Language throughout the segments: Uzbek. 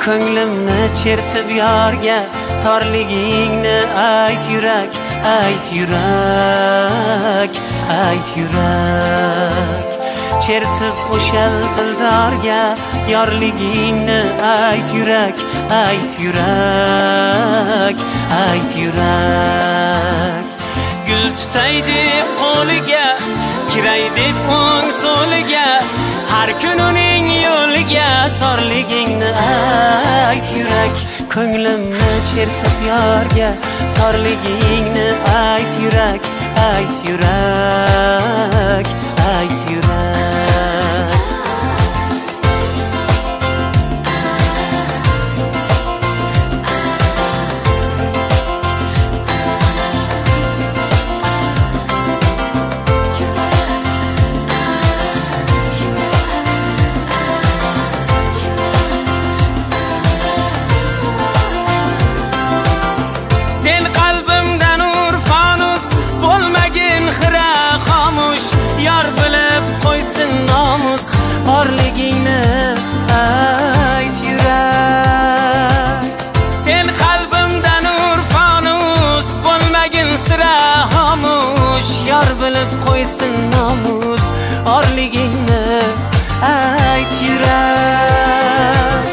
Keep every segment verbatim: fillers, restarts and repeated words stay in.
ko'nglimni chertib yorga, torligingni ayt yurak, ayt yurak, ayt yurak. Chertib o'shal dildorga, yorligingni ayt yurak, ayt yurak, ayt yurak. Gul tutay deb qo'liga, kiray deb o'ng so'liga, har kun uning yo'liga sorligingni ayt yurak. Ko'nglimni chertib yorga, torligingni ayt yurak, ayt yurak, ayt yurak. Borligingni ayt yurak. Sen qalbimda nur fanus, bo'lmagin sira xomush. Yor bilib qo'ysin nomus, borligingni ayt yurak.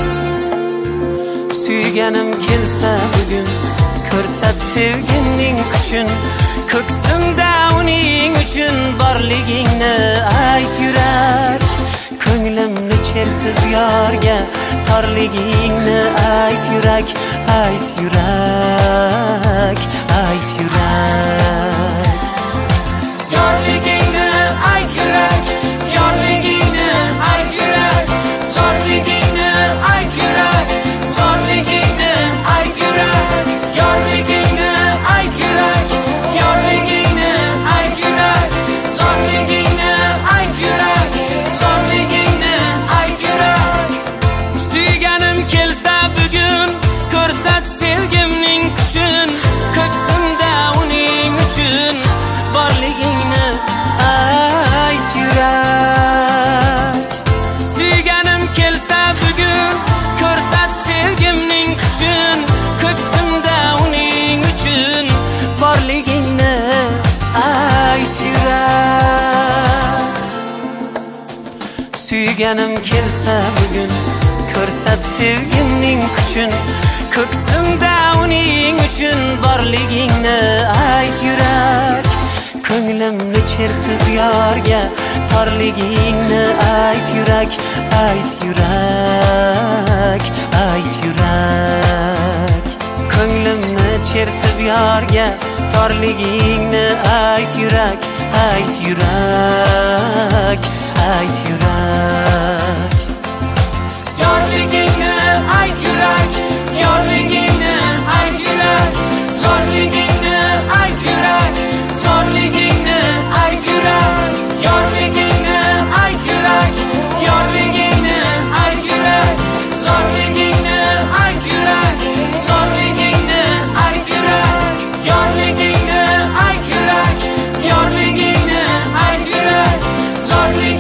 Suyganim kelsa bugun, ko'rsat sevgimning kuchin, ko'ksimda uning uchun borligingni ayt yurak. Ko'nglimni chertib yorga, torligingni ayt yurak, ayt yurak, ayt yurak. Yorligingni ayt yurak, yorligingni ayt yurak, sorligingni ayt yurak, sorligingni ayt yurak. Yorligingni ayt yurak, yorligingni ayt yurak, sorligingni ayt yurak, sorligingni ayt yurak. Suyganim kelsa bugun, ko'rsat sevgimning kuchin, ko'ksimda uning uchun borligingni ayt yurak. Suyganim kelsa bugun, ko'rsat sevgimning kuchin, ko'ksimda uning uchun borligingni ayt yurak. Suyganim kelsa bugun, ko'rsat sevgimning kuchin, ko'ksimda uning uchun borligingni ayt yurak. Ko'nglimni chertib yorga, torligingni ayt yurak, ayt yurak, ayt yurak. Ko'nglimni chertib yorga, torligingni ayt yurak, ayt yurak, ayt yurak. Yorligingni ayt yurak, yorligingni ayt yurak, sorligingni ayt yurak, sorligingni ayt yurak. Yorligingni ayt yurak, yorligingni ayt yurak, sorligingni ayt yurak, sorligingni ayt yurak. Yorligingni ayt yurak, yorligingni ayt yurak, sorligingni